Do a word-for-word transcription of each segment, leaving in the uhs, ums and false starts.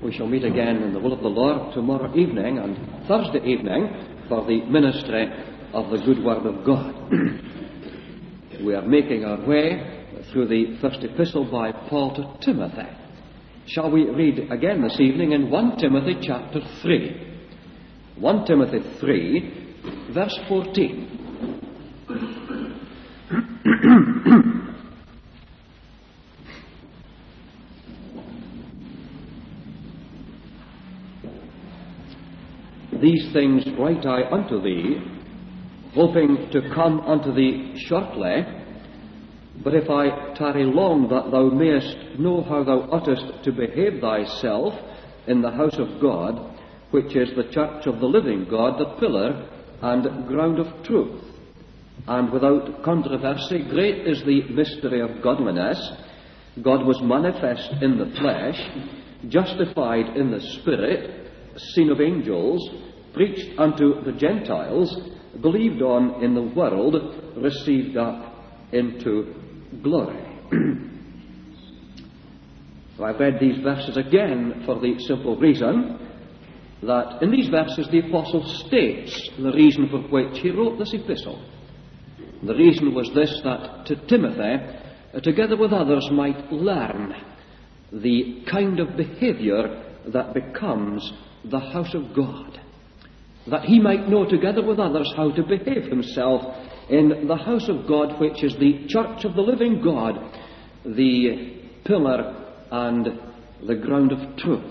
We shall meet again in the will of the Lord tomorrow evening and Thursday evening for the ministry of the good word of God. We are making our way through the first epistle by Paul to Timothy. Shall we read again this evening in First Timothy chapter three? First Timothy three, verse fourteen. These things write I unto thee, hoping to come unto thee shortly. But if I tarry long, that thou mayest know how thou oughtest to behave thyself in the house of God, which is the church of the living God, the pillar and ground of truth. And without controversy, great is the mystery of godliness. God was manifest in the flesh, justified in the Spirit, seen of angels, preached unto the Gentiles, believed on in the world, received up into glory. So I've read these verses again for the simple reason that in these verses the Apostle states the reason for which he wrote this epistle. The reason was this, that to Timothy, together with others, might learn the kind of behaviour that becomes the house of God, that he might know together with others how to behave himself in the house of God, which is the church of the living God, the pillar and the ground of truth.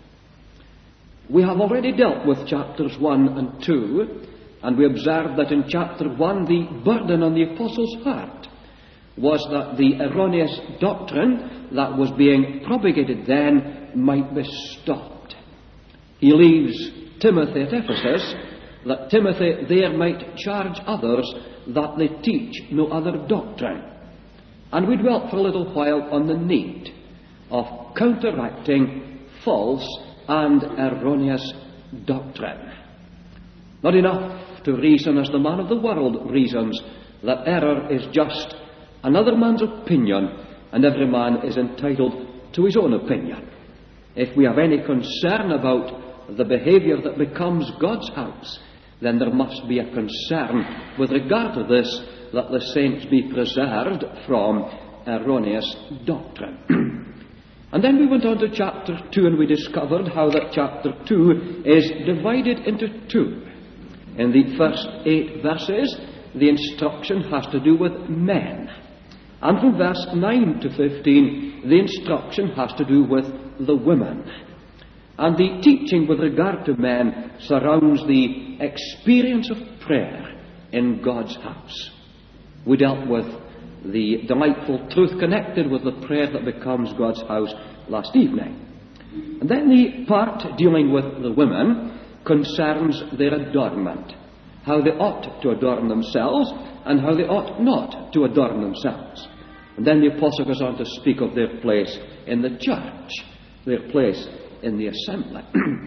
We have already dealt with chapters one and two, and we observed that in chapter one the burden on the apostle's heart was that the erroneous doctrine that was being propagated then might be stopped. He leaves Timothy at Ephesus, that Timothy there might charge others that they teach no other doctrine. And we dwelt for a little while on the need of counteracting false and erroneous doctrine. Not enough to reason as the man of the world reasons, that error is just another man's opinion, and every man is entitled to his own opinion. If we have any concern about the behaviour that becomes God's house, then there must be a concern with regard to this, that the saints be preserved from erroneous doctrine. And then we went on to chapter two, and we discovered how that chapter two is divided into two. In the first eight verses, the instruction has to do with men. And from verse nine to fifteen, the instruction has to do with the women. And the teaching with regard to men surrounds the experience of prayer in God's house. We dealt with the delightful truth connected with the prayer that becomes God's house last evening. And then the part dealing with the women concerns their adornment, how they ought to adorn themselves and how they ought not to adorn themselves. And then the apostle goes on to speak of their place in the church, their place in the assembly.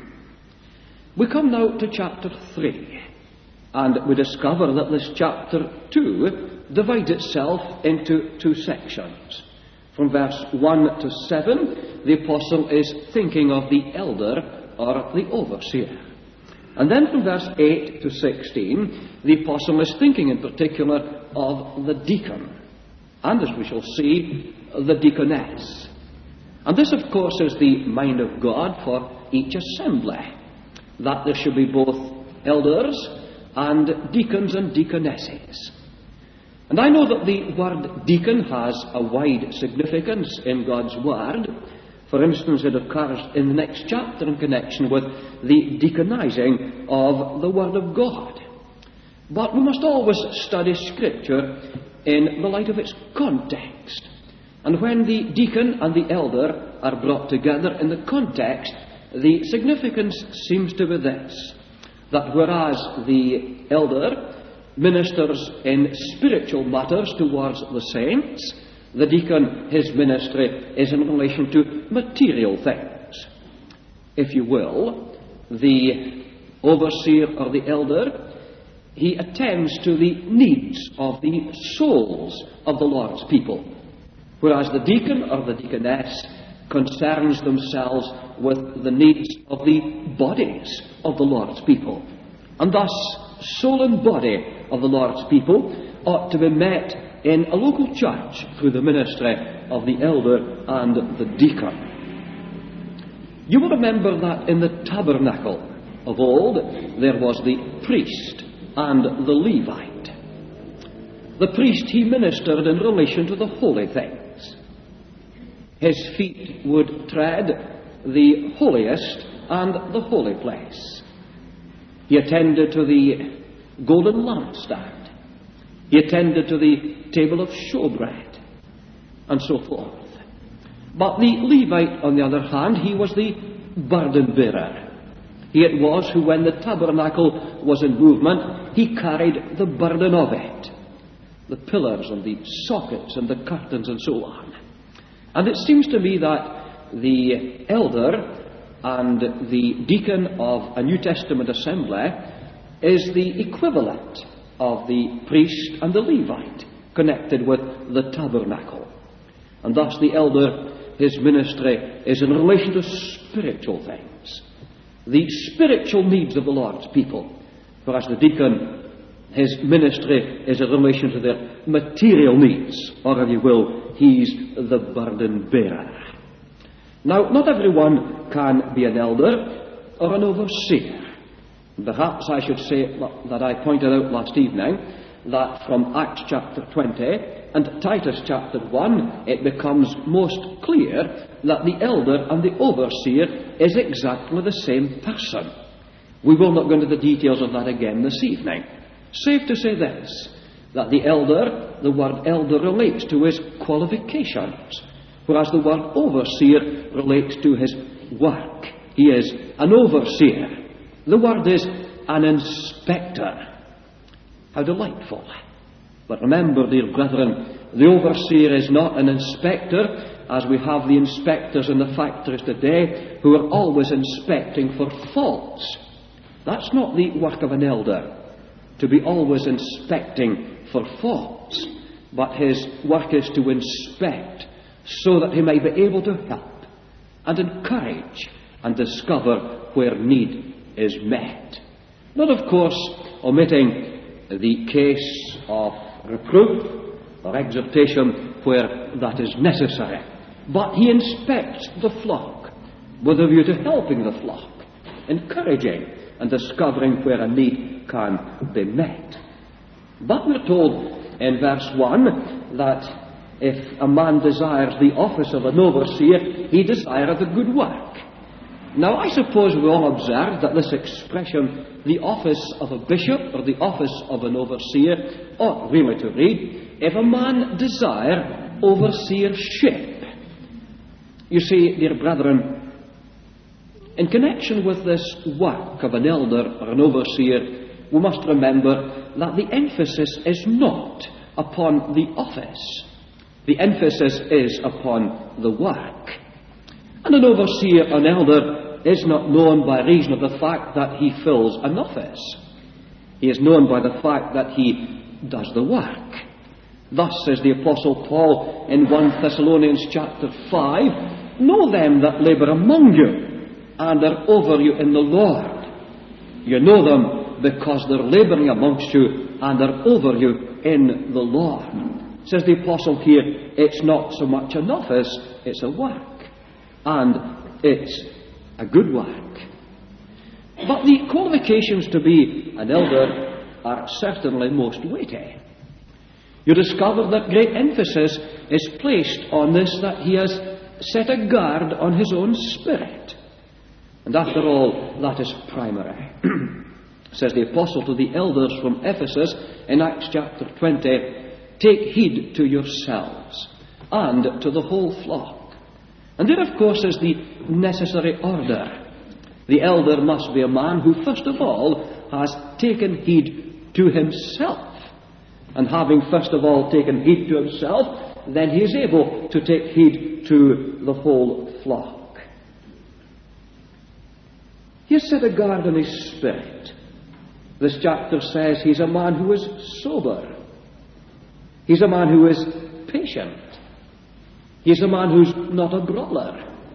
We come now to chapter three, and we discover that this chapter two divides itself into two sections. From verse one to seven, the apostle is thinking of the elder or the overseer. And then from verse eight to sixteen, the apostle is thinking in particular of the deacon, and as we shall see, the deaconess. And this, of course, is the mind of God for each assembly, that there should be both elders and deacons and deaconesses. And I know that the word deacon has a wide significance in God's word. For instance, it occurs in the next chapter in connection with the deaconizing of the word of God. But we must always study Scripture in the light of its context. And when the deacon and the elder are brought together in the context, the significance seems to be this, that whereas the elder ministers in spiritual matters towards the saints, the deacon, his ministry is in relation to material things. If you will, the overseer or the elder, he attends to the needs of the souls of the Lord's people, whereas the deacon or the deaconess concerns themselves with the needs of the bodies of the Lord's people. And thus, soul and body of the Lord's people ought to be met in a local church through the ministry of the elder and the deacon. You will remember that in the tabernacle of old there was the priest and the Levite. The priest, he ministered in relation to the holy things. His feet would tread the holiest and the holy place. He attended to the golden lampstand. He attended to the table of showbread, and so forth. But the Levite, on the other hand, he was the burden bearer. He it was who, when the tabernacle was in movement, he carried the burden of it. The pillars and the sockets and the curtains and so on. And it seems to me that the elder and the deacon of a New Testament assembly is the equivalent of the priest and the Levite connected with the tabernacle. And thus the elder, his ministry is in relation to spiritual things, the spiritual needs of the Lord's people, whereas the deacon, his ministry is in relation to their material needs, or if you will, he's the burden bearer. Now, not everyone can be an elder or an overseer. Perhaps I should say that I pointed out last evening that from Acts chapter twenty and Titus chapter one it becomes most clear that the elder and the overseer is exactly the same person. We will not go into the details of that again this evening. Safe to say this, that the elder, the word elder relates to his qualifications, whereas the word overseer relates to his work. He is an overseer. The word is an inspector. How delightful. But remember, dear brethren, the overseer is not an inspector, as we have the inspectors in the factories today who are always inspecting for faults. That's not the work of an elder, to be always inspecting for faults, but his work is to inspect so that he may be able to help and encourage and discover where need is met. Not, of course, omitting the case of reproof or exhortation where that is necessary, but he inspects the flock with a view to helping the flock, encouraging and discovering where a need can be met. But we're told in verse one that if a man desires the office of an overseer, he desireth a good work. Now, I suppose we all observe that this expression, the office of a bishop or the office of an overseer, ought really to read, if a man desire overseership. You see, dear brethren, in connection with this work of an elder or an overseer, we must remember that the emphasis is not upon the office. The emphasis is upon the work. And an overseer, an elder, is not known by reason of the fact that he fills an office. He is known by the fact that he does the work. Thus says the Apostle Paul in First Thessalonians chapter five, know them that labour among you and are over you in the Lord. You know them because they're labouring amongst you and are over you in the Lord. Says the Apostle here, it's not so much an office, it's a work. And it's a good work. But the qualifications to be an elder are certainly most weighty. You discover that great emphasis is placed on this, that he has set a guard on his own spirit. And after all, that is primary. Says the Apostle to the elders from Ephesus in Acts chapter twenty, take heed to yourselves and to the whole flock. And there, of course, is the necessary order. The elder must be a man who, first of all, has taken heed to himself. And having, first of all, taken heed to himself, then he is able to take heed to the whole flock. He has set a guard on his spirit. This chapter says he's a man who is sober. He's a man who is patient. He's a man who's not a brawler.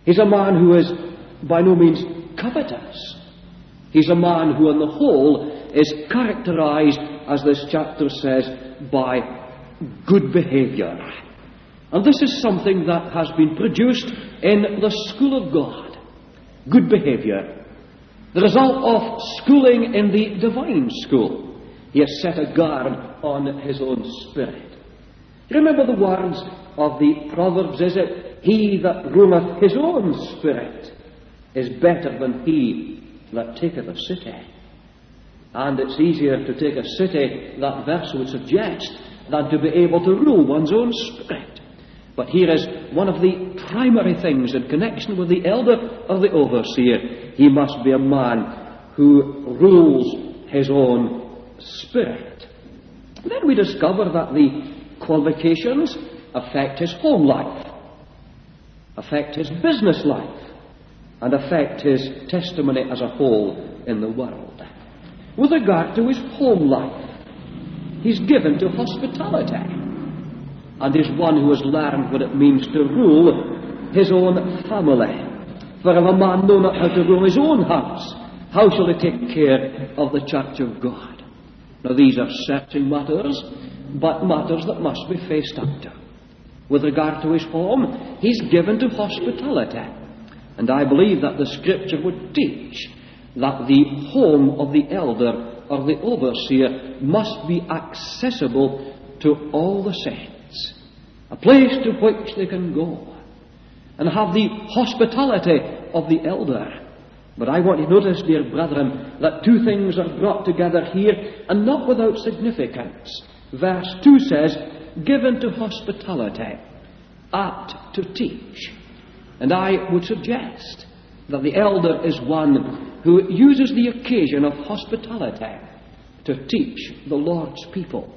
He's a man who is by no means covetous. He's a man who on the whole is characterized, as this chapter says, by good behavior. And this is something that has been produced in the school of God. Good behavior. The result of schooling in the divine school. He has set a guard on his own spirit. You remember the words of the Proverbs, is it? He that ruleth his own spirit is better than he that taketh a city. And it's easier to take a city, that verse would suggest, than to be able to rule one's own spirit. But here is one of the primary things in connection with the elder or the overseer. He must be a man who rules his own spirit. Then we discover that the qualifications affect his home life, affect his business life, and affect his testimony as a whole in the world. With regard to his home life, he's given to hospitality, and is one who has learned what it means to rule his own family. For if a man know not how to rule his own house, how shall he take care of the church of God? Now these are searching matters, but matters that must be faced up to. With regard to his home, he's given to hospitality. And I believe that the Scripture would teach that the home of the elder or the overseer must be accessible to all the saints. A place to which they can go and have the hospitality of the elder. But I want you to notice, dear brethren, that two things are brought together here, and not without significance. Verse two says, given to hospitality, apt to teach. And I would suggest that the elder is one who uses the occasion of hospitality to teach the Lord's people.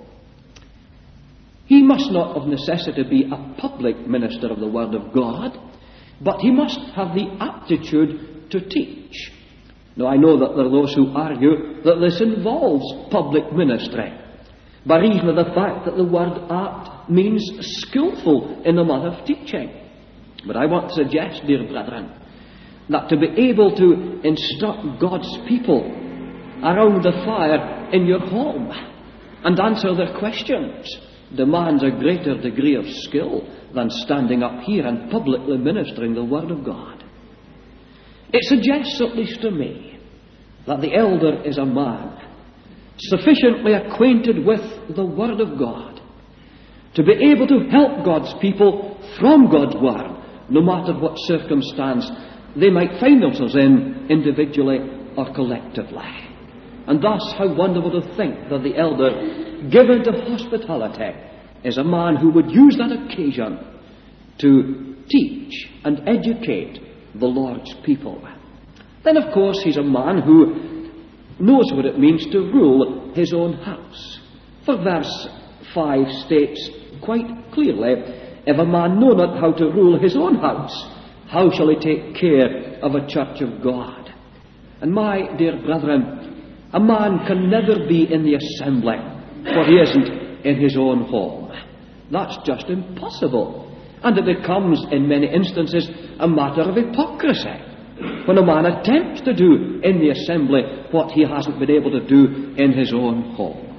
He must not of necessity be a public minister of the Word of God, but he must have the aptitude to teach. Now I know that there are those who argue that this involves public ministry, by reason of the fact that the word apt means skillful in the matter of teaching. But I want to suggest, dear brethren, that to be able to instruct God's people around the fire in your home and answer their questions demands a greater degree of skill than standing up here and publicly ministering the Word of God. It suggests, at least to me, that the elder is a man sufficiently acquainted with the Word of God to be able to help God's people from God's Word, no matter what circumstance they might find themselves in, individually or collectively. And thus, how wonderful to think that the elder, given to hospitality, is a man who would use that occasion to teach and educate the Lord's people. Then, of course, he's a man who knows what it means to rule his own house. For verse five states quite clearly, if a man know not how to rule his own house, how shall he take care of a church of God? And my dear brethren, a man can never be in the assembly, for he isn't in his own home. That's just impossible. And it becomes, in many instances, a matter of hypocrisy when a man attempts to do in the assembly what he hasn't been able to do in his own home.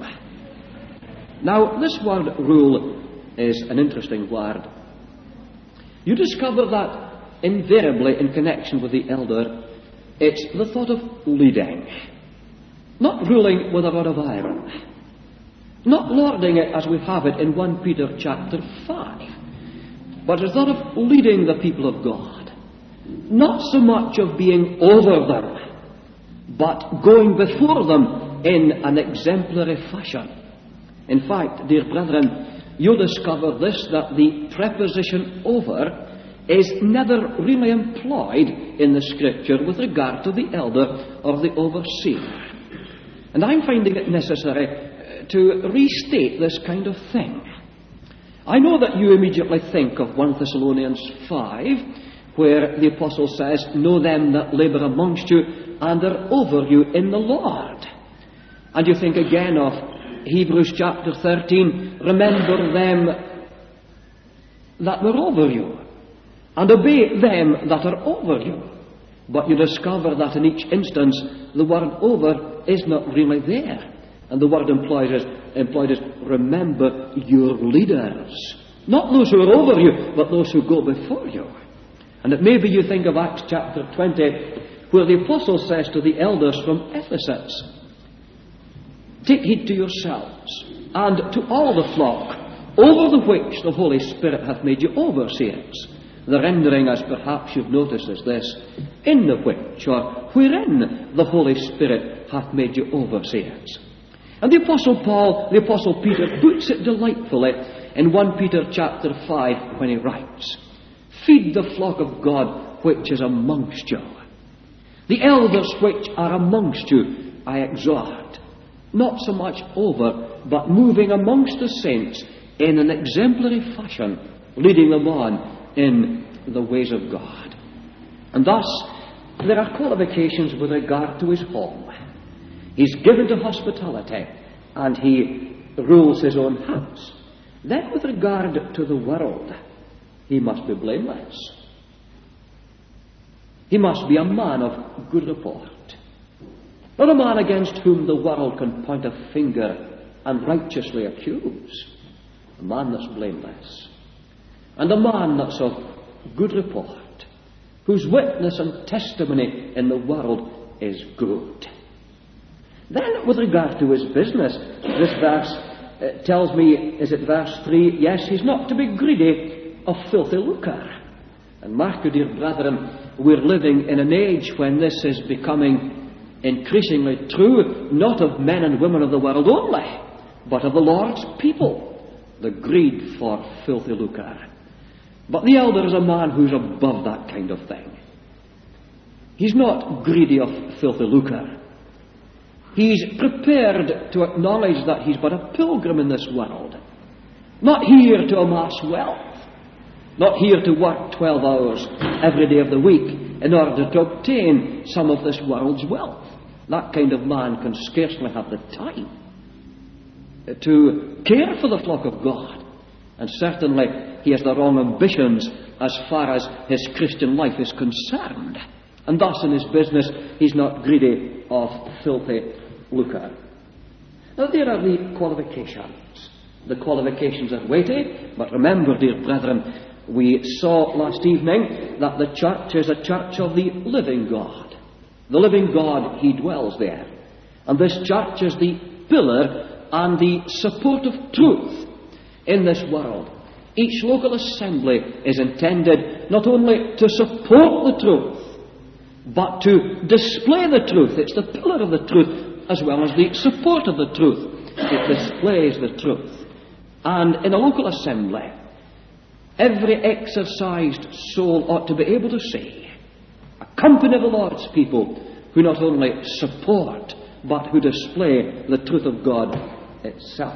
Now, this word rule is an interesting word. You discover that invariably in connection with the elder, it's the thought of leading. Not ruling with a rod of iron. Not lording it as we have it in First Peter chapter five. But the thought of leading the people of God. Not so much of being over them, but going before them in an exemplary fashion. In fact, dear brethren, you'll discover this, that the preposition over is never really employed in the Scripture with regard to the elder or the overseer. And I'm finding it necessary to restate this kind of thing. I know that you immediately think of First Thessalonians five, where the Apostle says, know them that labour amongst you and are over you in the Lord. And you think again of Hebrews chapter thirteen, remember them that were over you. and obey them that are over you. But you discover that in each instance the word over is not really there. And the word implied is, implied is remember your leaders. Not those who are over you, but those who go before you. And it may be you think of Acts chapter twenty, where the apostle says to the elders from Ephesus, take heed to yourselves, and to all the flock, over the which the Holy Spirit hath made you overseers. The rendering, as perhaps you've noticed, is this, in the which, or wherein the Holy Spirit hath made you overseers. And the Apostle Paul, the Apostle Peter, puts it delightfully in First Peter chapter five when he writes, feed the flock of God which is amongst you. The elders which are amongst you, I exhort, not so much over, but moving amongst the saints in an exemplary fashion, leading them on in the ways of God. And thus, there are qualifications with regard to his home. He's given to hospitality, and he rules his own house. Then with regard to the world, he must be blameless. He must be a man of good report. Not a man against whom the world can point a finger and righteously accuse. A man that's blameless. And a man that's of good report, whose witness and testimony in the world is good. Then, with regard to his business, this verse uh, tells me, is it verse three? Yes, he's not to be greedy of filthy lucre. And mark you, dear brethren, we're living in an age when this is becoming increasingly true, not of men and women of the world only, but of the Lord's people. The greed for filthy lucre. But the elder is a man who's above that kind of thing. He's not greedy of filthy lucre. He's prepared to acknowledge that he's but a pilgrim in this world. Not here to amass wealth. Not here to work twelve hours every day of the week in order to obtain some of this world's wealth. That kind of man can scarcely have the time to care for the flock of God. And certainly he has the wrong ambitions as far as his Christian life is concerned. And thus in his business he's not greedy of filthy lucre. Now there are the qualifications. The qualifications are weighty, but remember, dear brethren, we saw last evening that the church is a church of the living God. The living God, he dwells there. And this church is the pillar and the support of truth in this world. Each local assembly is intended not only to support the truth, but to display the truth. It's the pillar of the truth as well as the support of the truth. It displays the truth. And in a local assembly, every exercised soul ought to be able to see a company of the Lord's people who not only support, but who display the truth of God itself.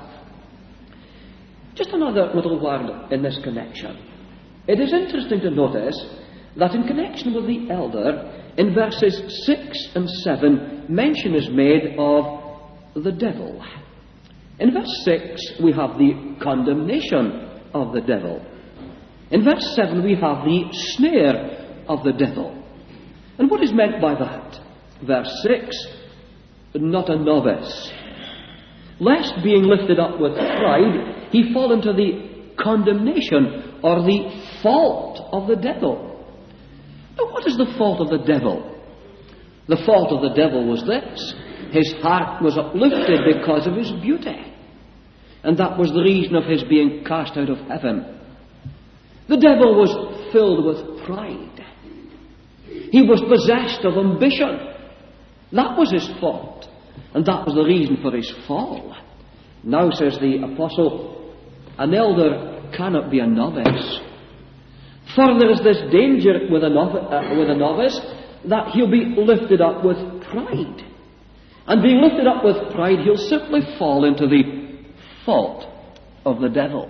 Just another little word in this connection. It is interesting to notice that in connection with the elder, in verses six and seven, mention is made of the devil. In verse six, we have the condemnation of the devil. In verse seven, we have the snare of the devil. And what is meant by that? Verse six, not a novice. Lest being lifted up with pride, he fall into the condemnation or the fault of the devil. Now, what is the fault of the devil? The fault of the devil was this. His heart was uplifted because of his beauty. And that was the reason of his being cast out of heaven. The devil was filled with pride. He was possessed of ambition. That was his fault. And that was the reason for his fall. Now, says the apostle, an elder cannot be a novice. For there is this danger with a, novice, uh, with a novice that he'll be lifted up with pride. And being lifted up with pride, he'll simply fall into the fault of the devil.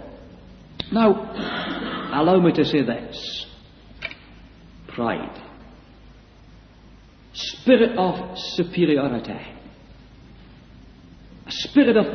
Now, allow me to say this. Pride. Spirit of superiority. A spirit of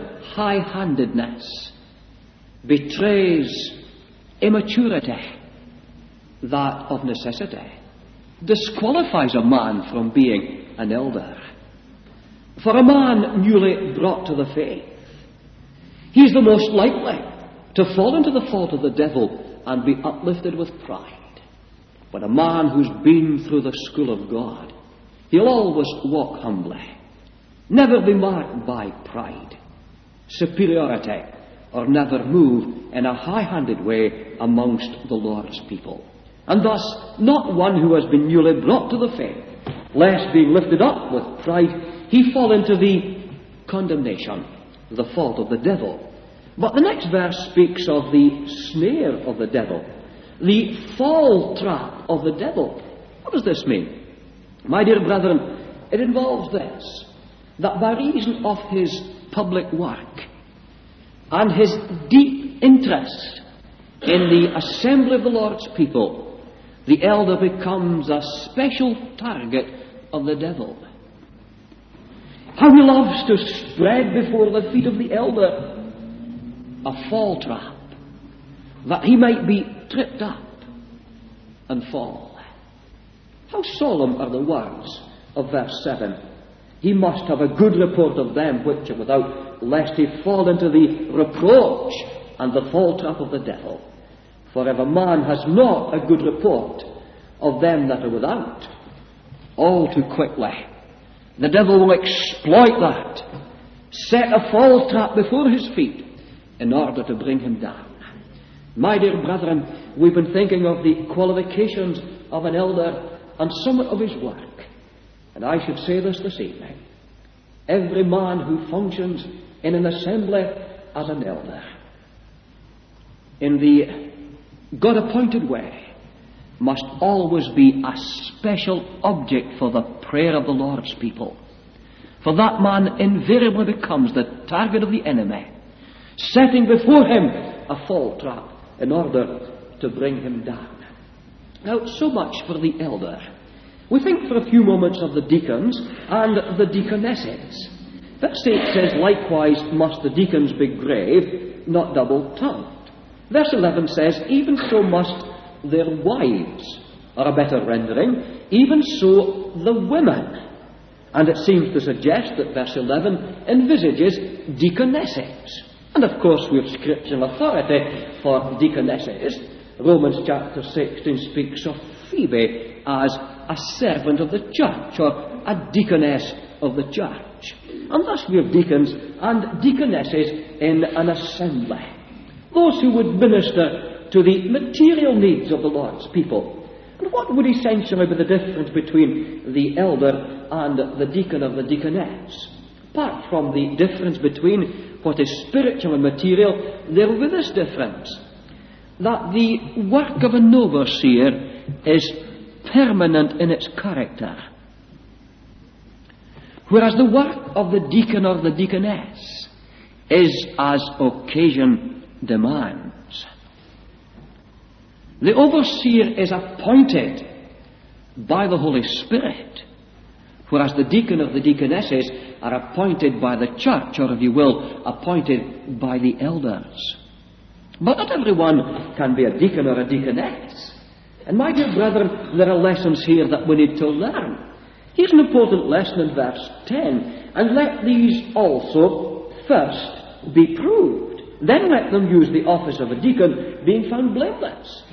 high-handedness betrays immaturity. that of necessity disqualifies a man from being an elder. For a man newly brought to the faith, he is the most likely to fall into the fault of the devil and be uplifted with pride. But a man who's been through the school of God, he'll always walk humbly, never be marked by pride, superiority, or never move in a high-handed way amongst the Lord's people. And thus, not one who has been newly brought to the faith, lest being lifted up with pride, he fall into the condemnation, the fault of the devil. But the next verse speaks of the snare of the devil, the fall trap of the devil. What does this mean? My dear brethren, it involves this, that by reason of his public work and his deep interest in the assembly of the Lord's people, the elder becomes a special target of the devil. How he loves to spread before the feet of the elder a fall trap, that he might be tripped up and fall. How solemn are the words of verse seven. He must have a good report of them which are without, lest he fall into the reproach and the fall trap of the devil. For if a man has not a good report of them that are without, all too quickly the devil will exploit that, set a fall trap before his feet in order to bring him down. My dear brethren, we've been thinking of the qualifications of an elder and somewhat of his work. And I should say this this evening. Every man who functions in an assembly as an elder, in the God-appointed way, must always be a special object for the prayer of the Lord's people. For that man invariably becomes the target of the enemy, setting before him a fall trap in order to bring him down. Now, so much for the elder. We think for a few moments of the deacons and the deaconesses. Verse eight says, likewise must the deacons be grave, not double-tongued. Verse eleven says, even so must their wives, or a better rendering, even so the women. And it seems to suggest that verse eleven envisages deaconesses. And of course we have scriptural authority for deaconesses. Romans chapter sixteen speaks of Phoebe as a servant of the church, or a deaconess of the church. And thus we have deacons and deaconesses in an assembly. Those who would minister to the material needs of the Lord's people. And what would essentially be the difference between the elder and the deacon or the deaconess? Apart from the difference between what is spiritual and material, there will be this difference, that the work of an overseer is permanent in its character, whereas the work of the deacon or the deaconess is as occasion demands. The overseer is appointed by the Holy Spirit, whereas the deacon or the deaconesses are appointed by the church, or if you will, appointed by the elders. But not everyone can be a deacon or a deaconess. And my dear brethren, there are lessons here that we need to learn. Here's an important lesson in verse ten. And let these also first be proved. Then let them use the office of a deacon, being found blameless.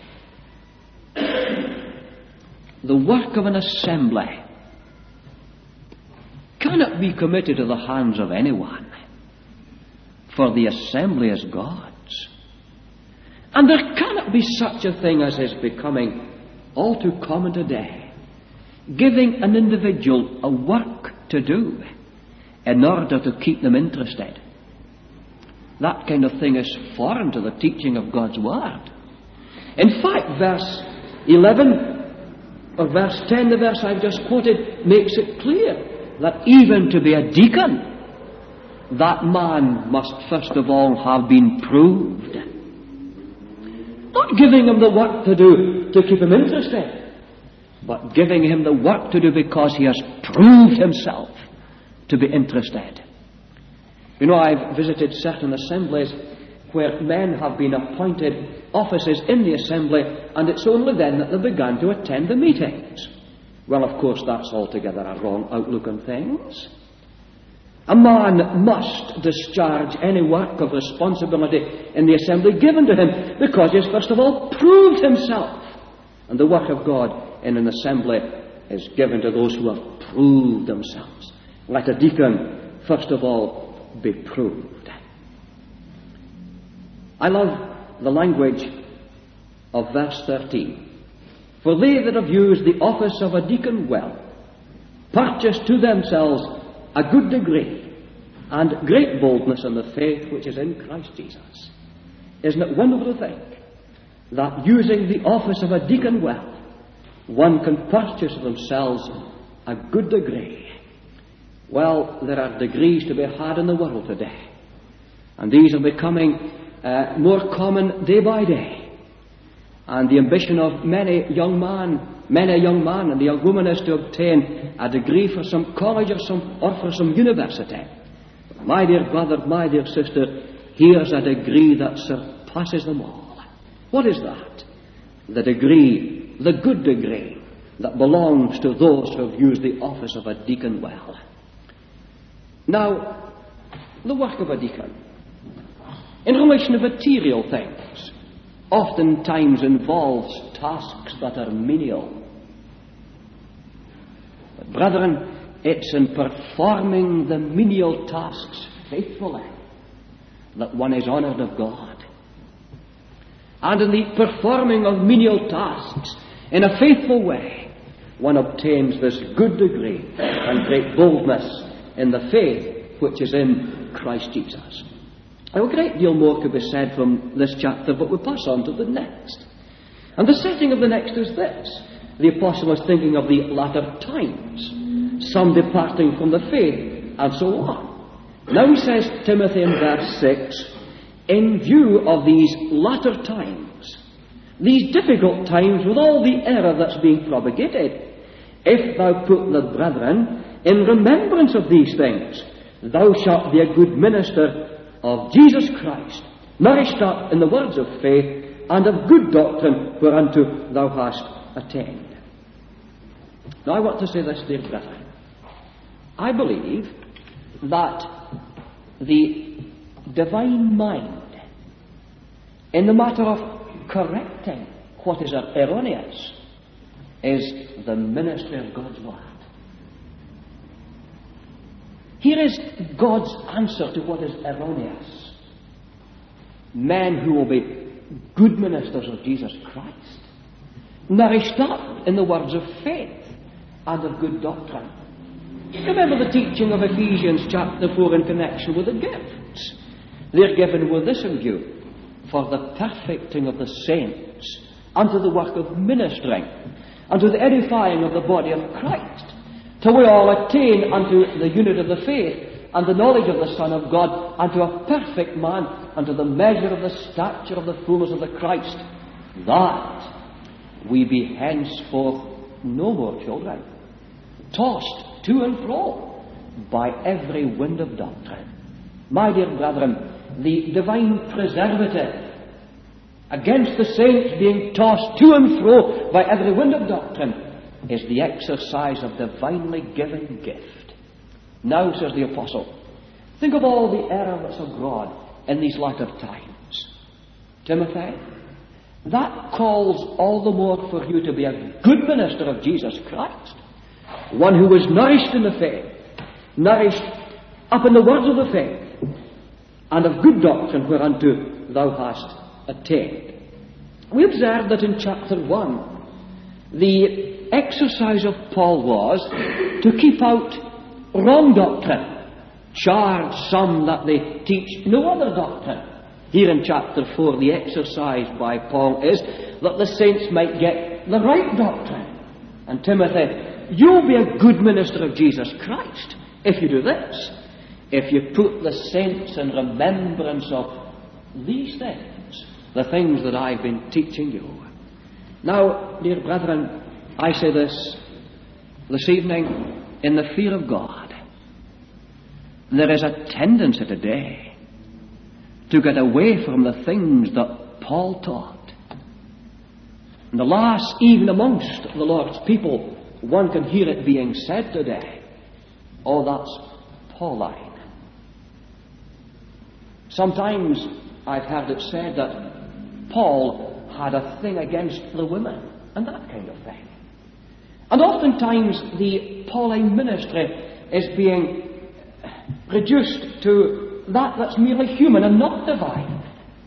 The work of an assembly cannot be committed to the hands of anyone, for the assembly is God's. And there cannot be such a thing as is becoming all too common today, giving an individual a work to do in order to keep them interested. That kind of thing is foreign to the teaching of God's Word. In fact, verse eleven, or verse ten, the verse I've just quoted, makes it clear that even to be a deacon, that man must first of all have been proved. Not giving him the work to do to keep him interested, but giving him the work to do because he has proved himself to be interested. You know, I've visited certain assemblies where men have been appointed offices in the assembly, and it's only then that they began to attend the meetings. Well, of course, that's altogether a wrong outlook on things. A man must discharge any work of responsibility in the assembly given to him because he has first of all proved himself. And the work of God in an assembly is given to those who have proved themselves. Let a deacon first of all be proved. I love the language of verse thirteen. For they that have used the office of a deacon well purchase to themselves a good degree and great boldness in the faith which is in Christ Jesus. Isn't it wonderful to think that using the office of a deacon well, one can purchase for themselves a good degree? Well, there are degrees to be had in the world today, and these are becoming uh, more common day by day. And the ambition of many young man, many a young man and the young woman is to obtain a degree for some college or some or for some university. My dear brother, my dear sister, here's a degree that surpasses them all. What is that? The degree, the good degree, that belongs to those who have used the office of a deacon well. Now, the work of a deacon, in relation to material things, oftentimes involves tasks that are menial. But brethren, it's in performing the menial tasks faithfully that one is honoured of God. And in the performing of menial tasks in a faithful way, one obtains this good degree and great boldness in the faith which is in Christ Jesus. Now, a great deal more could be said from this chapter, but we'll pass on to the next. And the setting of the next is this. The apostle is thinking of the latter times, some departing from the faith, and so on. Now he says, Timothy in verse six, in view of these latter times, these difficult times with all the error that's being propagated, if thou put the brethren in remembrance of these things, thou shalt be a good minister of Jesus Christ, nourished up in the words of faith and of good doctrine whereunto thou hast attained. Now I want to say this, dear brethren. I believe that the divine mind, in the matter of correcting what is erroneous, is the ministry of God's word. Here is God's answer to what is erroneous. Men who will be good ministers of Jesus Christ, nourished up in the words of faith and of good doctrine. Remember the teaching of Ephesians chapter four in connection with the gifts. They're given with this in view, for the perfecting of the saints, unto the work of ministering, unto the edifying of the body of Christ, till we all attain unto the unity of the faith and the knowledge of the Son of God, unto a perfect man, unto the measure of the stature of the fullness of the Christ, that we be henceforth no more children, tossed to and fro by every wind of doctrine. My dear brethren, the divine preservative against the saints being tossed to and fro by every wind of doctrine is the exercise of divinely given gift. Now, says the apostle, think of all the error that's abroad in these latter times. Timothy, that calls all the more for you to be a good minister of Jesus Christ, one who was nourished in the faith, nourished up in the words of the faith, and of good doctrine whereunto thou hast attained. We observe that in chapter one, the exercise of Paul was to keep out wrong doctrine, charge some that they teach no other doctrine. Here in chapter four, the exercise by Paul is that the saints might get the right doctrine. And Timothy, you'll be a good minister of Jesus Christ if you do this, if you put the saints in remembrance of these things, the things that I've been teaching you. Now, dear brethren, I say this this evening in the fear of God. There is a tendency today to get away from the things that Paul taught. And alas, even amongst the Lord's people, one can hear it being said today, oh, that's Pauline. Sometimes I've heard it said that Paul had a thing against the women and that kind of thing. And oftentimes the Pauline ministry is being reduced to that that's merely human and not divine.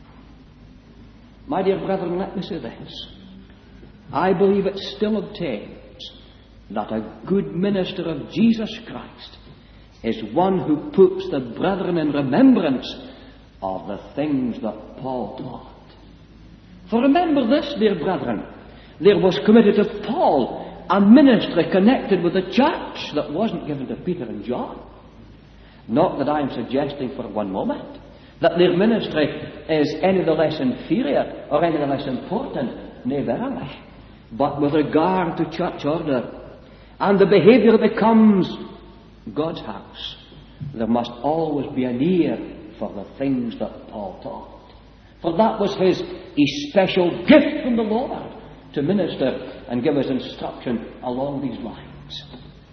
My dear brethren, let me say this. I believe it still obtains that a good minister of Jesus Christ is one who puts the brethren in remembrance of the things that Paul taught. For remember this, dear brethren, there was committed to Paul a ministry connected with the church that wasn't given to Peter and John. Not that I'm suggesting for one moment that their ministry is any the less inferior or any the less important, nay, verily. But with regard to church order and the behaviour that becomes God's house, there must always be an ear for the things that Paul taught. For that was his especial gift from the Lord, to minister and give us instruction along these lines.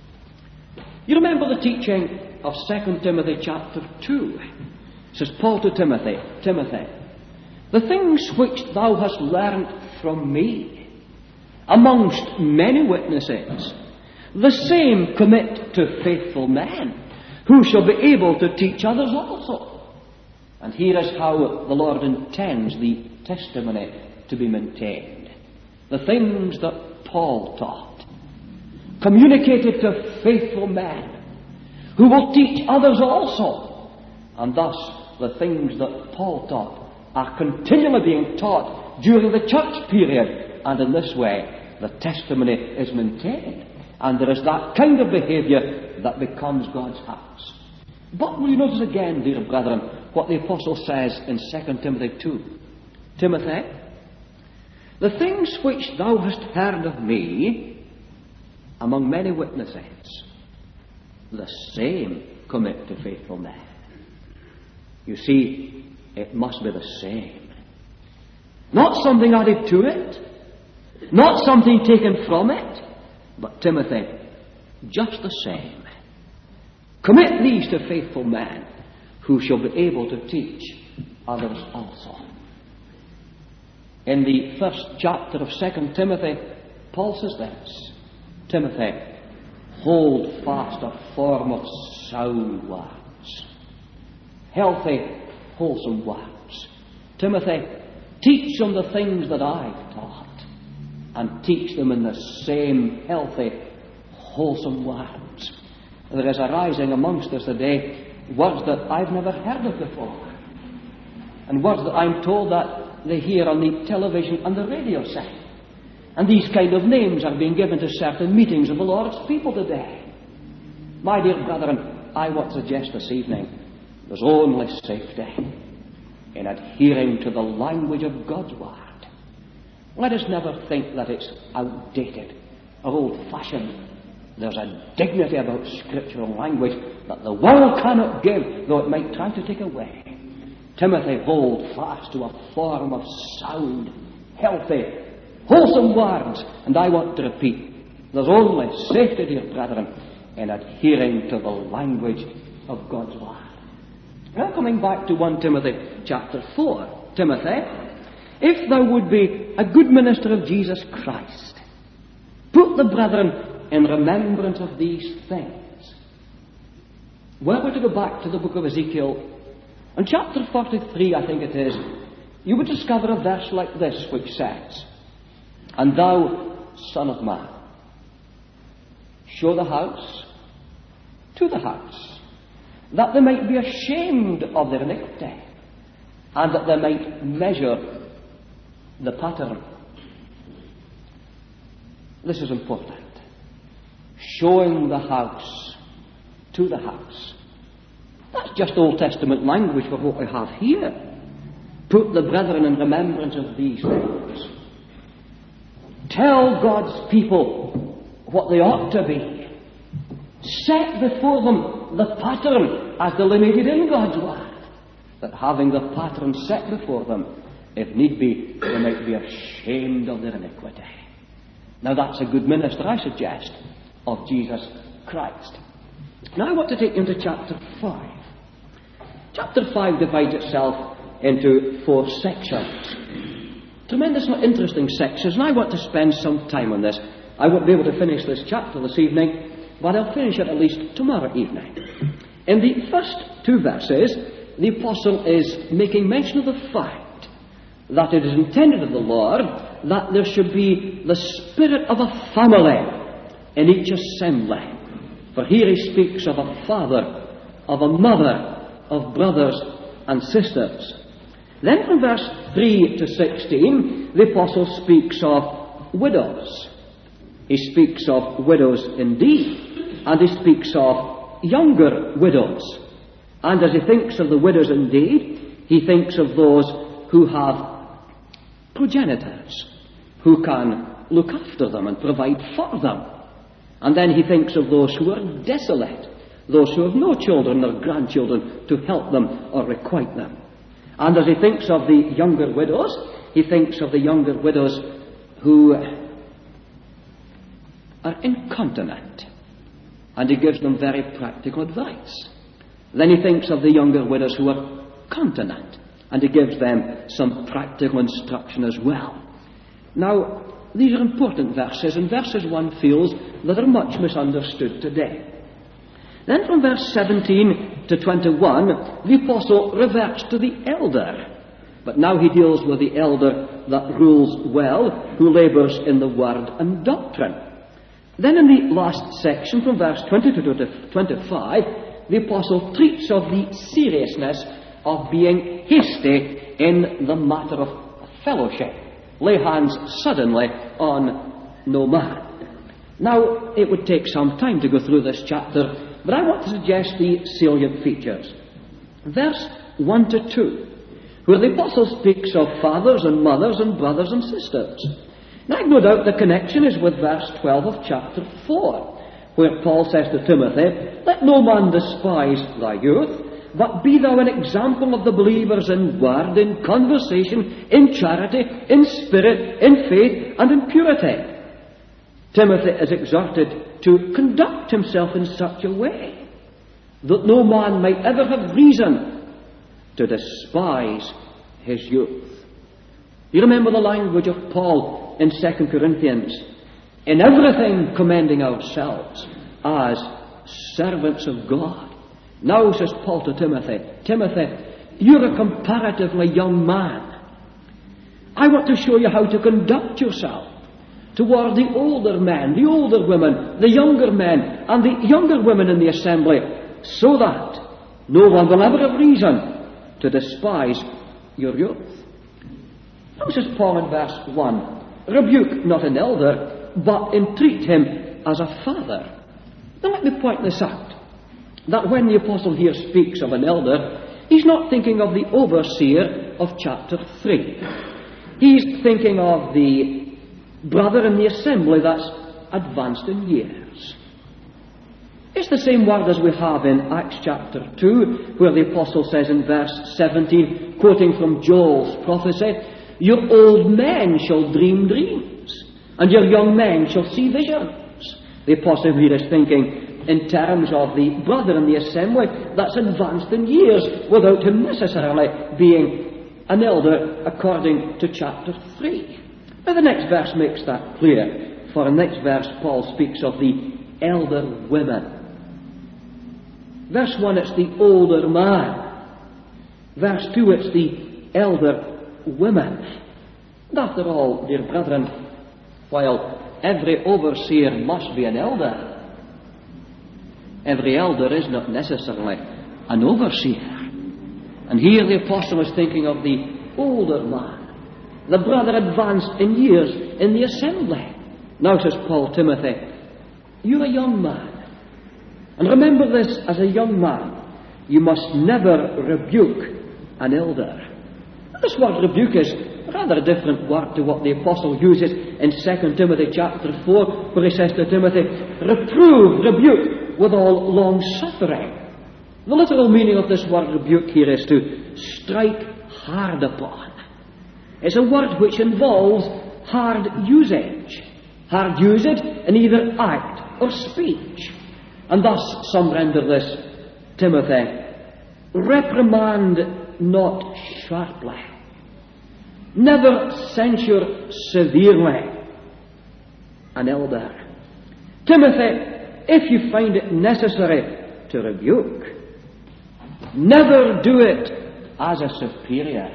You remember the teaching of Second Timothy chapter two. Says Paul to Timothy, Timothy, the things which thou hast learned from me, amongst many witnesses, the same commit to faithful men, who shall be able to teach others also. And here is how the Lord intends the testimony to be maintained. The things that Paul taught, communicated to faithful men, who will teach others also. And thus, the things that Paul taught are continually being taught during the church period, and in this way, the testimony is maintained. And there is that kind of behaviour that becomes God's house. But will you notice again, dear brethren, what the apostle says in Second Timothy two? Timothy, the things which thou hast heard of me among many witnesses, the same commit to faithful men. You see, it must be the same. Not something added to it, not something taken from it, but Timothy, just the same. Commit these to faithful men, who shall be able to teach others also. In the first chapter of Second Timothy, Paul says this, Timothy, hold fast a form of sound words, healthy, wholesome words. Timothy, teach them the things that I've taught, and teach them in the same healthy, wholesome words. There is arising amongst us today words that I've never heard of before, and words that I'm told that they hear on the television and the radio set. And these kind of names are being given to certain meetings of the Lord's people today. My dear brethren, I want to suggest this evening, there's only safety in adhering to the language of God's Word. Let us never think that it's outdated or old-fashioned. There's a dignity about scriptural language that the world cannot give, though it might try to take away. Timothy, hold fast to a form of sound, healthy, wholesome words. And I want to repeat, there's only safety, dear brethren, in adhering to the language of God's Word. Now coming back to First Timothy chapter four. Timothy, if thou would be a good minister of Jesus Christ, put the brethren in remembrance of these things. Were we to go back to the book of Ezekiel, in chapter forty-three, I think it is, you would discover a verse like this which says, and thou, son of man, show the house to the house, that they might be ashamed of their iniquity, and that they might measure the pattern. This is important. Showing the house to the house. That's just Old Testament language for what we have here. Put the brethren in remembrance of these things. Tell God's people what they ought to be. Set before them the pattern as delineated in God's Word. that having the pattern set before them, if need be, they might be ashamed of their iniquity. Now that's a good minister, I suggest, of Jesus Christ. Now I want to take you into chapter five. Chapter five divides itself into four sections. Tremendously interesting sections, and I want to spend some time on this. I won't be able to finish this chapter this evening, but I'll finish it at least tomorrow evening. In the first two verses, the apostle is making mention of the fact that it is intended of the Lord that there should be the spirit of a family in each assembly. For here he speaks of a father, of a mother, of brothers and sisters. Then from verse three to sixteen, the apostle speaks of widows. He speaks of widows indeed, and he speaks of younger widows. And as he thinks of the widows indeed, he thinks of those who have progenitors, who can look after them and provide for them. And then he thinks of those who are desolate, those who have no children or grandchildren to help them or requite them. And as he thinks of the younger widows, he thinks of the younger widows who are incontinent, and he gives them very practical advice. Then he thinks of the younger widows who are continent, and he gives them some practical instruction as well. Now, these are important verses, and verses one feels that are much misunderstood today. Then from verse seventeen to twenty-one, the apostle reverts to the elder. But now he deals with the elder that rules well, who labours in the word and doctrine. Then in the last section, from verse twenty-two to twenty-five, the apostle treats of the seriousness of being hasty in the matter of fellowship. Lay hands suddenly on no man. Now, it would take some time to go through this chapter, but I want to suggest the salient features. Verse one to two, where the apostle speaks of fathers and mothers and brothers and sisters. Now, I've no doubt the connection is with verse twelve of chapter four, where Paul says to Timothy, "Let no man despise thy youth, but be thou an example of the believers in word, in conversation, in charity, in spirit, in faith, and in purity." Timothy is exhorted to conduct himself in such a way that no man might ever have reason to despise his youth. You remember the language of Paul in Second Corinthians, "In everything commending ourselves as servants of God." Now, says Paul to Timothy, "Timothy, you're a comparatively young man. I want to show you how to conduct yourself toward the older men, the older women, the younger men, and the younger women in the assembly, so that no one will ever have reason to despise your youth." Now, says Paul in verse one, "Rebuke not an elder, but entreat him as a father." Now, let me point this out, that when the apostle here speaks of an elder, he's not thinking of the overseer of chapter three. He's thinking of the brother in the assembly that's advanced in years. It's the same word as we have in Acts chapter two, where the apostle says in verse seventeen, quoting from Joel's prophecy, "Your old men shall dream dreams, and your young men shall see visions." The apostle here is thinking in terms of the brother in the assembly that's advanced in years, without him necessarily being an elder according to chapter three. Now the next verse makes that clear, for in the next verse Paul speaks of the elder women. Verse one, it's the older man. Verse two, it's the elder women. And after all, dear brethren, while every overseer must be an elder, every elder is not necessarily an overseer. And here the apostle is thinking of the older man, the brother advanced in years in the assembly. Now, says Paul, "Timothy, you're a young man. And remember this, as a young man, you must never rebuke an elder." This word rebuke is rather a different word to what the apostle uses in Second Timothy chapter four, where he says to Timothy, "Reprove, rebuke with all long suffering." The literal meaning of this word rebuke here is to strike hard upon. It's a word which involves hard usage. Hard usage in either act or speech. And thus some render this, Timothy, reprimand not sharply. Never censure severely an elder. Timothy, if you find it necessary to rebuke, never do it as a superior.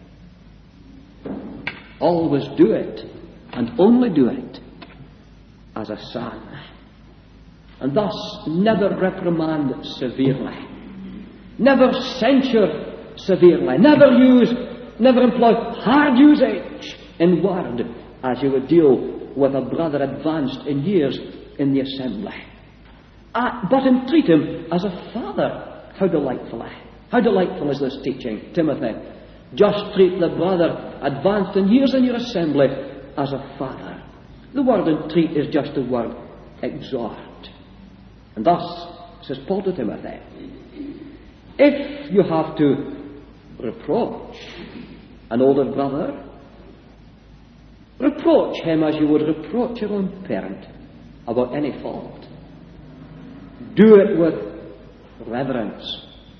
Always do it, and only do it, as a son. And thus, never reprimand severely. Never censure severely. Never use, never employ hard usage in word as you would deal with a brother advanced in years in the assembly. Uh, but entreat him as a father. How delightful. How delightful is this teaching, Timothy. Just treat the brother advanced in years in your assembly as a father. The word entreat is just the word exhort. And thus, says Paul to Timothy, if you have to reproach an older brother, reproach him as you would reproach your own parent about any fault. Do it with reverence.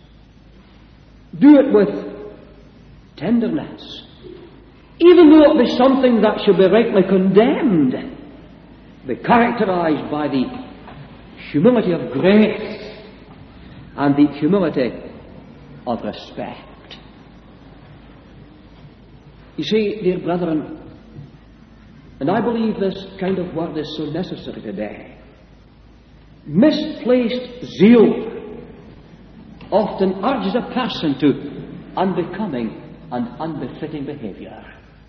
Do it with tenderness. Even though it be something that should be rightly condemned, be characterized by the humility of grace and the humility of respect. You see, dear brethren, and I believe this kind of word is so necessary today, misplaced zeal often urges a person to unbecoming and unbefitting behavior.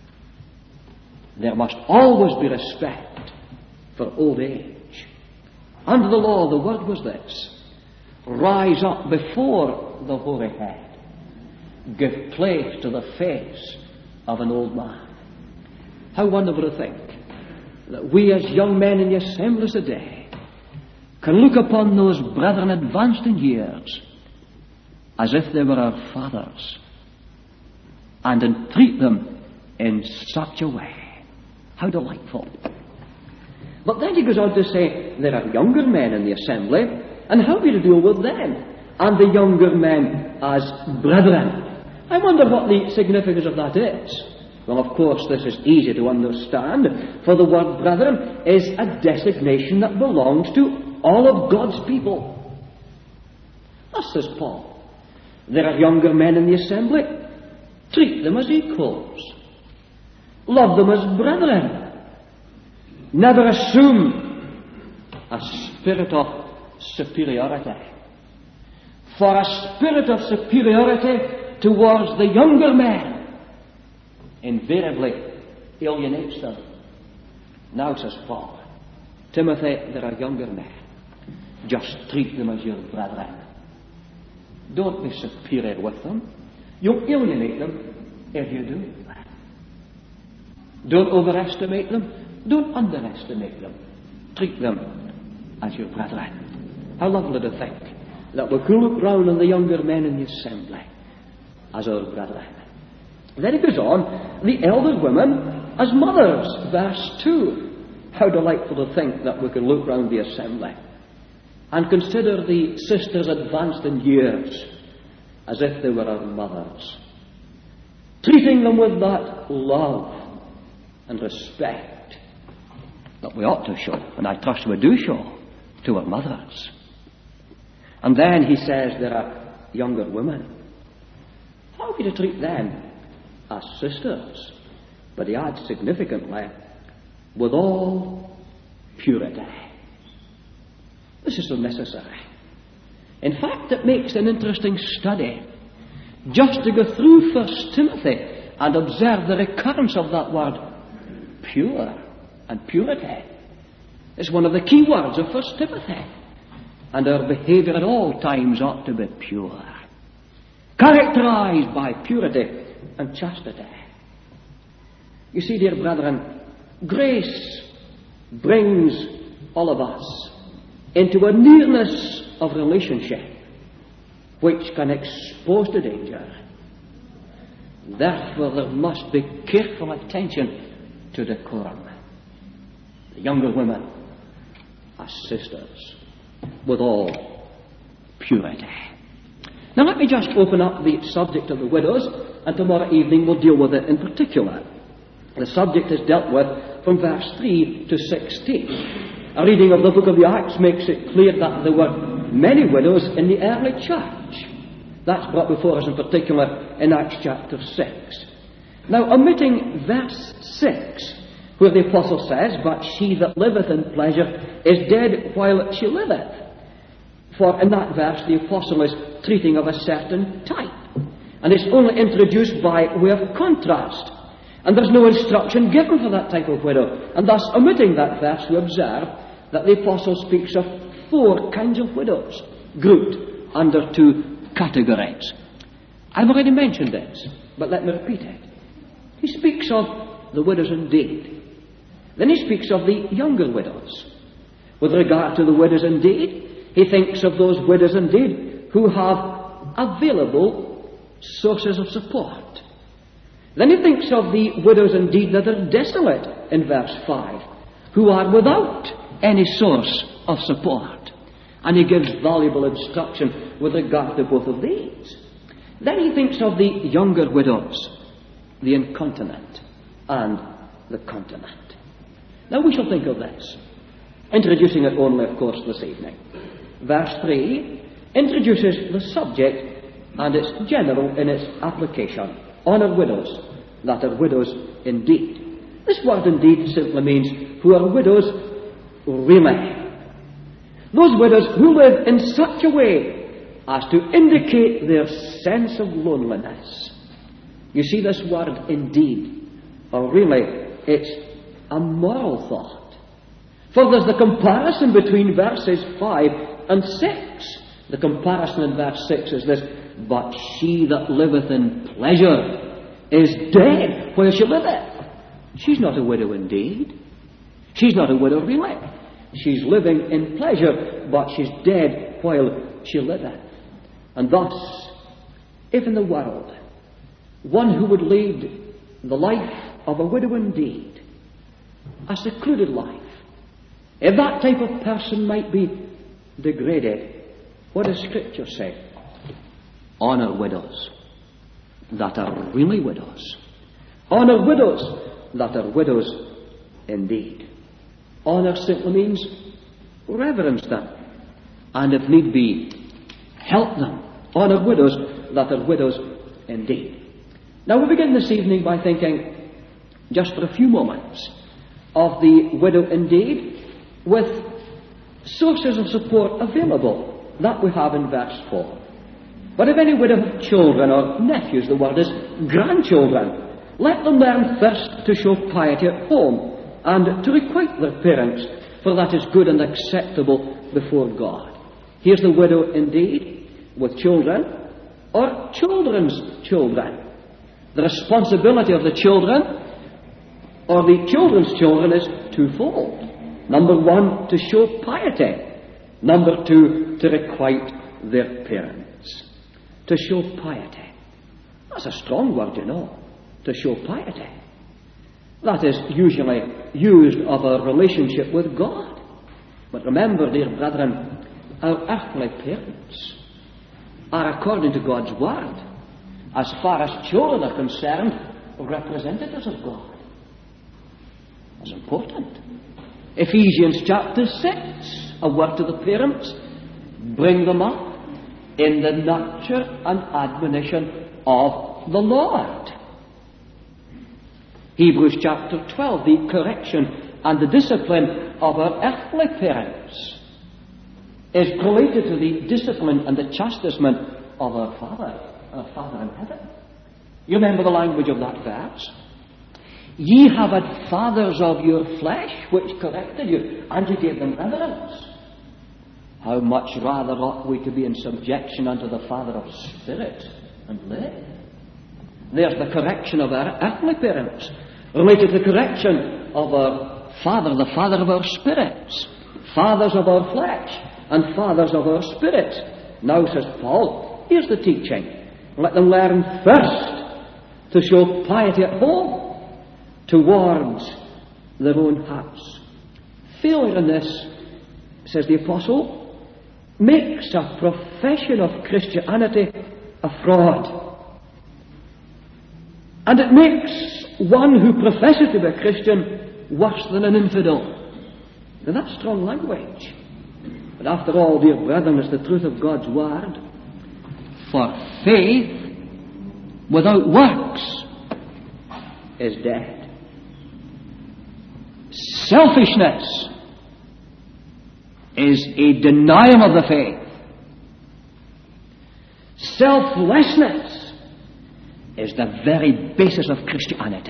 There must always be respect for old age. Under the law, the word was this: rise up before the hoary head, give place to the face of an old man. How wonderful to think that we as young men in the assemblies today can look upon those brethren advanced in years as if they were our fathers and entreat them in such a way. How delightful. But then he goes on to say there are younger men in the assembly, and how are we to deal with them? And the younger men as brethren. I wonder what the significance of that is. Well, of course, this is easy to understand, for the word brethren is a designation that belongs to all of God's people. Thus says Paul, there are younger men in the assembly. Treat them as equals. Love them as brethren. Never assume a spirit of superiority. For a spirit of superiority towards the younger men invariably alienates them. Now, says Paul, Timothy, there are younger men. Just treat them as your brethren. Don't be superior with them. You'll alienate them if you do. Don't overestimate them. Don't underestimate them. Treat them as your brethren. How lovely to think that we can look round on the younger men in the assembly as our brethren. Then it goes on, the elder women as mothers, verse two. How delightful to think that we can look round the assembly and consider the sisters advanced in years as if they were our mothers, treating them with that love and respect that we ought to show, and I trust we do show, to our mothers. And then he says there are younger women. How are we to treat them as sisters? But he adds significantly, with all purity. This is so necessary. In fact, it makes an interesting study just to go through First Timothy and observe the recurrence of that word, pure and purity. It's one of the key words of First Timothy. And our behavior at all times ought to be pure, characterized by purity and chastity. You see, dear brethren, grace brings all of us into a nearness of relationship which can expose to danger Therefore there must be careful attention to decorum. The younger women as sisters with all purity. Now let me just open up the subject of the widows, and tomorrow evening we'll deal with it in particular. The subject is dealt with from verse three to sixteen. A reading of the book of the Acts makes it clear that there were many widows in the early church. That's brought before us in particular in Acts chapter six. Now, omitting verse six, where the apostle says, "But she that liveth in pleasure is dead while she liveth." For in that verse the apostle is treating of a certain type, and it's only introduced by way of contrast, and there's no instruction given for that type of widow. And thus, omitting that verse, we observe that the apostle speaks of four kinds of widows, grouped under two categories. I've already mentioned this, but let me repeat it. He speaks of the widows indeed. Then he speaks of the younger widows. With regard to the widows indeed, he thinks of those widows indeed who have available sources of support. Then he thinks of the widows indeed that are desolate in verse five, who are without any source of support. And he gives valuable instruction with regard to both of these. Then he thinks of the younger widows, the incontinent and the continent. Now we shall think of this, introducing it only, of course, this evening. Verse three introduces the subject, and it's general in its application. Honour widows, that are widows indeed. This word indeed simply means who are widows really. Those widows who live in such a way as to indicate their sense of loneliness. You see, this word indeed, or really, it's a moral thought. For there's the comparison between verses five and six. The comparison in verse six is this: "But she that liveth in pleasure is dead while she liveth." She's not a widow indeed. She's not a widow really. She's living in pleasure, but she's dead while she liveth. And thus, if in the world one who would lead the life of a widow indeed, a secluded life, if that type of person might be degraded, what does Scripture say? Honour widows that are really widows. Honour widows that are widows indeed. Honour simply means reverence them, and if need be, help them. Honour widows that are widows indeed. Now we begin this evening by thinking, just for a few moments, of the widow indeed, with sources of support available. That we have in verse four. But if any widow have children, or nephews, the word is grandchildren, let them learn first to show piety at home, and to requite their parents, for that is good and acceptable before God. Here's the widow indeed, with children, or children's children. The responsibility of the children, or the children's children, is twofold. Number one, to show piety. Number two, to requite their parents. To show piety. That's a strong word, you know. To show piety. That is usually used of a relationship with God. But remember, dear brethren, our earthly parents are, according to God's word, as far as children are concerned, representatives of God. That's important. Ephesians chapter six, a word to the parents: bring them up in the nurture and admonition of the Lord. Hebrews chapter twelve, the correction and the discipline of our earthly parents is related to the discipline and the chastisement of our Father, our Father in heaven. You remember the language of that verse? Ye have had fathers of your flesh which corrected you, and you gave them reverence. How much rather ought we to be in subjection unto the Father of spirit and live? There's the correction of our earthly parents, related to the correction of our Father, the Father of our spirits, fathers of our flesh, and fathers of our spirit. Now, says Paul, here's the teaching. Let them learn first to show piety at home towards their own hearts. Failure in this, says the Apostle, makes a profession of Christianity a fraud. And it makes one who professes to be a Christian worse than an infidel. Now that's strong language. But after all, dear brethren, it's the truth of God's word. For faith without works is dead. Selfishness is a denial of the faith. Selflessness is the very basis of Christianity.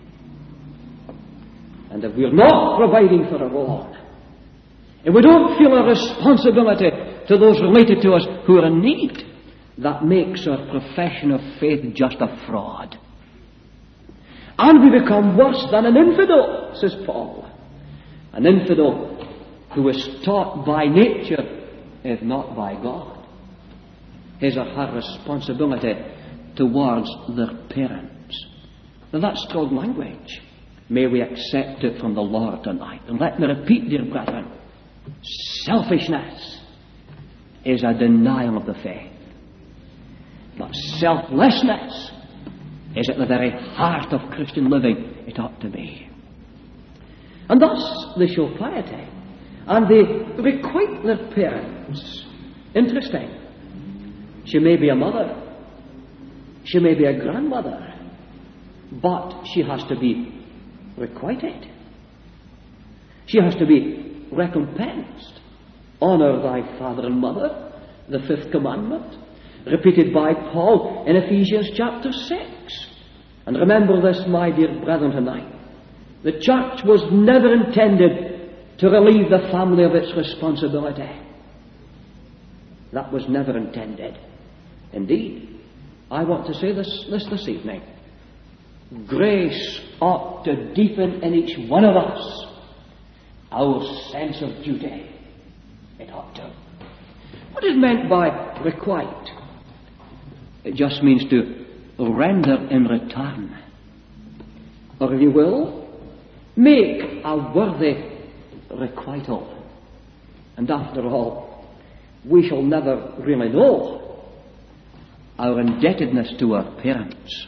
And if we're not providing for our own, if we don't feel a responsibility to those related to us who are in need, that makes our profession of faith just a fraud. And we become worse than an infidel, says Paul. An infidel who is taught by nature, if not by God, his or her responsibility towards their parents. Now that's strong language. May we accept it from the Lord tonight. And let me repeat, dear brethren, selfishness is a denial of the faith. But selflessness is at the very heart of Christian living. It ought to be. And thus they show piety. And they requite their parents. Interesting. She may be a mother. She may be a grandmother. But she has to be requited. She has to be recompensed. Honour thy father and mother, the fifth commandment, repeated by Paul in Ephesians chapter six. And remember this, my dear brethren, tonight. The church was never intended to relieve the family of its responsibility. That was never intended. Indeed, I want to say this, this this evening. Grace ought to deepen in each one of us our sense of duty. It ought to. What is meant by requite? It just means to render in return. Or if you will, make a worthy requital. And after all, we shall never really know our indebtedness to our parents.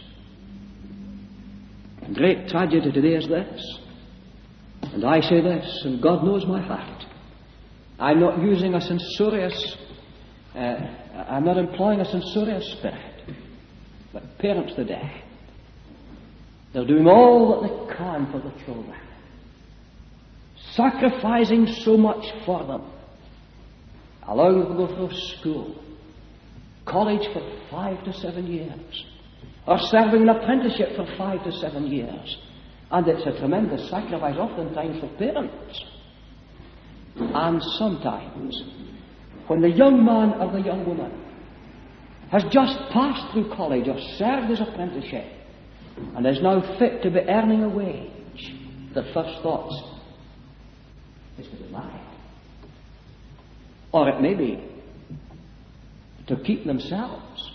The great tragedy today is this, and I say this, and God knows my heart. I'm not using a censorious, uh, I'm not employing a censorious spirit, but parents today, they're doing all that they can for the children, sacrificing so much for them, allowing them to go through school, college for five to seven years, or serving an apprenticeship for five to seven years. And it's a tremendous sacrifice oftentimes for parents. And sometimes, when the young man or the young woman has just passed through college or served his apprenticeship and is now fit to be earning a wage, their first thoughts is to be married. Or it may be to keep themselves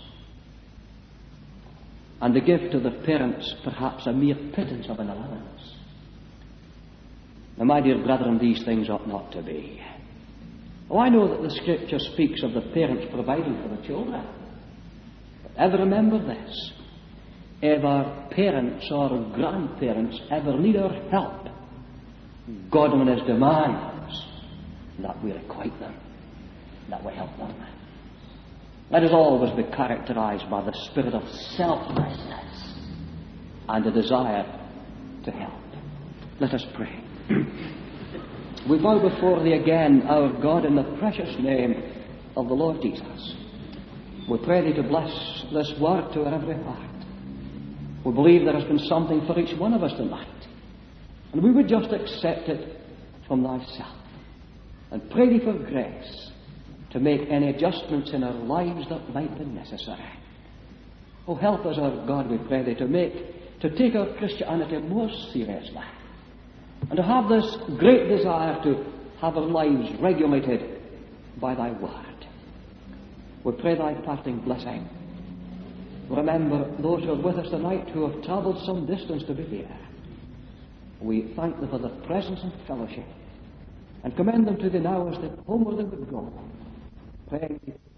and to give to their parents perhaps a mere pittance of an allowance. Now, my dear brethren, these things ought not to be. Oh, I know that the Scripture speaks of the parents providing for the children. But ever remember this. If our parents or grandparents ever need our help, God on His demands that we requite them, that we help them. Let us always be characterized by the spirit of selflessness and a desire to help. Let us pray. We bow before Thee again, our God, in the precious name of the Lord Jesus. We pray Thee to bless this word to our every heart. We believe there has been something for each one of us tonight, and we would just accept it from Thyself and pray Thee for grace to make any adjustments in our lives that might be necessary. Oh, help us, our God, we pray Thee, to make, to take our Christianity more seriously, and to have this great desire to have our lives regulated by Thy word. We pray Thy parting blessing remember those who are with us tonight who have travelled some distance to be here. We thank them for their presence and fellowship, and commend them to thee now as they homeward they would go, praying